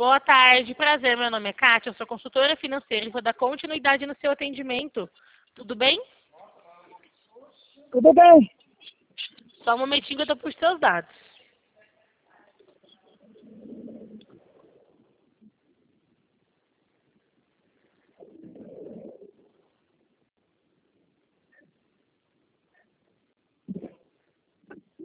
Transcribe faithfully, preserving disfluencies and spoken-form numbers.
Boa tarde, prazer. Meu nome é Kátia, eu sou consultora financeira e vou dar continuidade no seu atendimento. Tudo bem? Tudo bem. Só um momentinho que eu estou por seus dados.